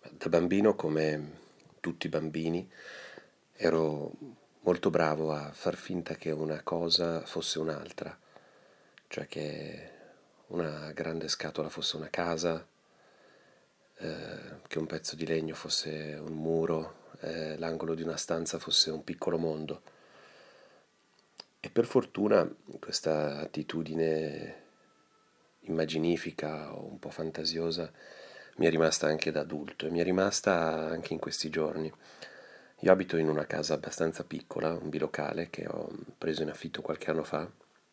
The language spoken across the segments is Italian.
Da bambino, come tutti i bambini, ero molto bravo a far finta che una cosa fosse un'altra, cioè che una grande scatola fosse una casa, che un pezzo di legno fosse un muro, l'angolo di una stanza fosse un piccolo mondo. E per fortuna questa attitudine immaginifica o un po' fantasiosa mi è rimasta anche da adulto e mi è rimasta anche in questi giorni. Io abito in una casa abbastanza piccola, un bilocale che ho preso in affitto qualche anno fa,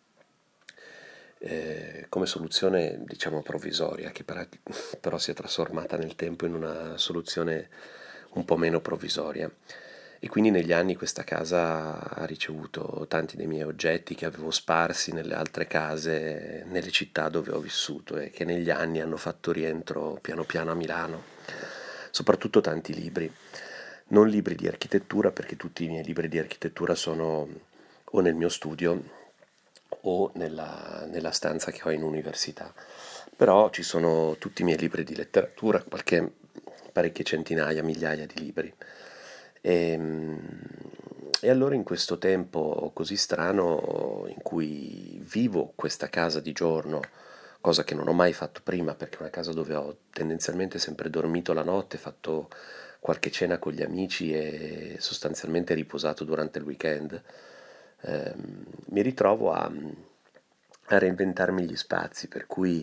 come soluzione diciamo provvisoria, che però si è trasformata nel tempo in una soluzione un po' meno provvisoria. E quindi negli anni questa casa ha ricevuto tanti dei miei oggetti che avevo sparsi nelle altre case, nelle città dove ho vissuto e che negli anni hanno fatto rientro piano piano a Milano. Soprattutto tanti libri, non libri di architettura perché tutti i miei libri di architettura sono o nel mio studio o nella stanza che ho in università. Però ci sono tutti i miei libri di letteratura, parecchie centinaia, migliaia di libri. E, e allora in questo tempo così strano in cui vivo questa casa di giorno, cosa che non ho mai fatto prima perché è una casa dove ho tendenzialmente sempre dormito la notte, fatto qualche cena con gli amici e sostanzialmente riposato durante il weekend, mi ritrovo a reinventarmi gli spazi, per cui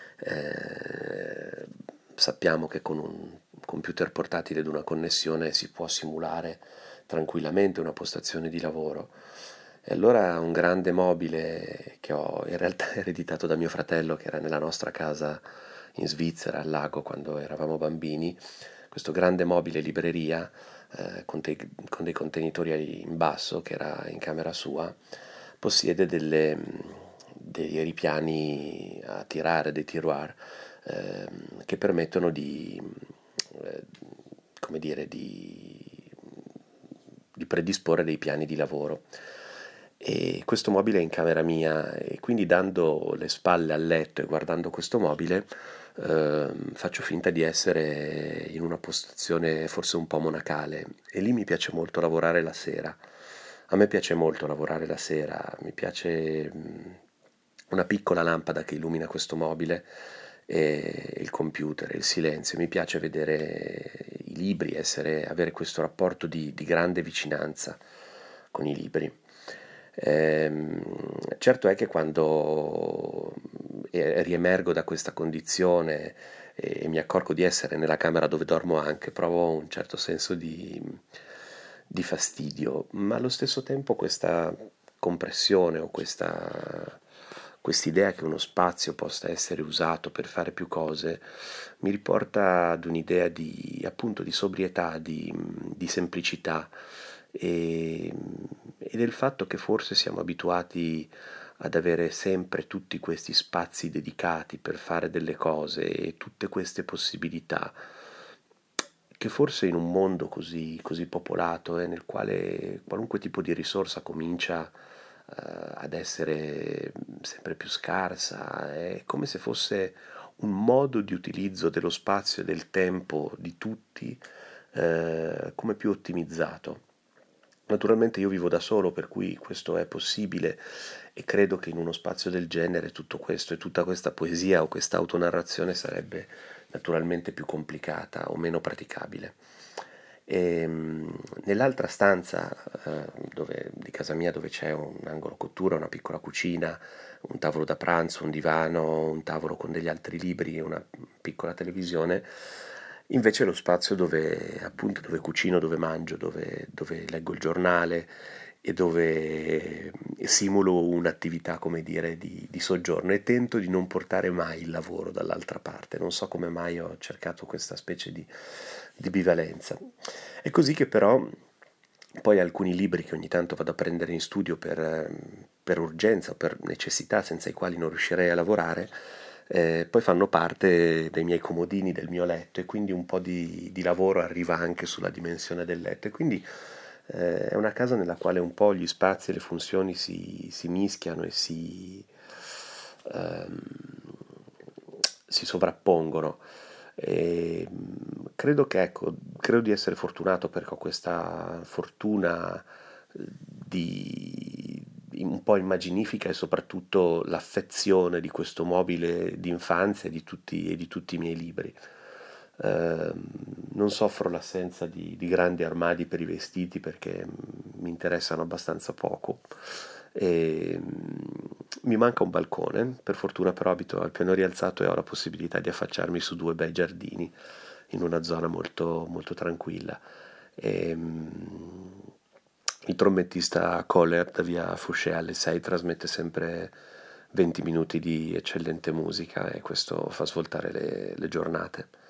eh, sappiamo che con un computer portatile ed una connessione si può simulare tranquillamente una postazione di lavoro. E allora un grande mobile che ho in realtà ereditato da mio fratello, che era nella nostra casa in Svizzera, al lago, quando eravamo bambini, questo grande mobile libreria con dei contenitori in basso, che era in camera sua, possiede dei ripiani a tirare, dei tiroir, che permettono eh, come dire, di predisporre dei piani di lavoro. E questo mobile è in camera mia e quindi dando le spalle al letto e guardando questo mobile faccio finta di essere in una postazione forse un po' monacale e lì mi piace molto lavorare la sera. A me piace molto lavorare la sera, mi piace una piccola lampada che illumina questo mobile e il computer, il silenzio. Mi piace vedere i libri, avere questo rapporto di grande vicinanza con i libri. Ehm, certo è che quando riemergo da questa condizione e mi accorgo di essere nella camera dove dormo anche, provo un certo senso di fastidio, ma allo stesso tempo questa compressione o quest'idea che uno spazio possa essere usato per fare più cose mi riporta ad un'idea appunto, di sobrietà, di semplicità e, e del fatto che forse siamo abituati ad avere sempre tutti questi spazi dedicati per fare delle cose e tutte queste possibilità che forse in un mondo così popolato nel quale qualunque tipo di risorsa comincia ad essere sempre più scarsa, è come se fosse un modo di utilizzo dello spazio e del tempo di tutti come più ottimizzato. Naturalmente io vivo da solo, per cui questo è possibile e credo che in uno spazio del genere tutto questo e tutta questa poesia o questa autonarrazione sarebbe naturalmente più complicata o meno praticabile. Nell'altra stanza di casa mia dove c'è un angolo cottura, una piccola cucina, un tavolo da pranzo, un divano, un tavolo con degli altri libri e una piccola televisione, invece è lo spazio dove cucino, dove mangio, dove leggo il giornale e dove simulo un'attività, come dire, di soggiorno e tento di non portare mai il lavoro dall'altra parte. Non so come mai ho cercato questa specie di bivalenza. È così che però poi alcuni libri che ogni tanto vado a prendere in studio per urgenza o per necessità senza i quali non riuscirei a lavorare, poi fanno parte dei miei comodini, del mio letto e quindi un po' di lavoro arriva anche sulla dimensione del letto e quindi è una casa nella quale un po' gli spazi e le funzioni si mischiano e ehm, si sovrappongono. E credo che, ecco, credo di essere fortunato perché ho questa fortuna di un po' immaginifica e soprattutto l'affezione di questo mobile d'infanzia e di tutti i miei libri. Ehm, Non soffro l'assenza di grandi armadi per i vestiti perché mi interessano abbastanza poco. Mi manca un balcone, per fortuna però abito al piano rialzato e ho la possibilità di affacciarmi su due bei giardini in una zona molto, molto tranquilla. E, il trombettista Kohler da via Fouché alle 6 trasmette sempre 20 minuti di eccellente musica e questo fa svoltare le giornate.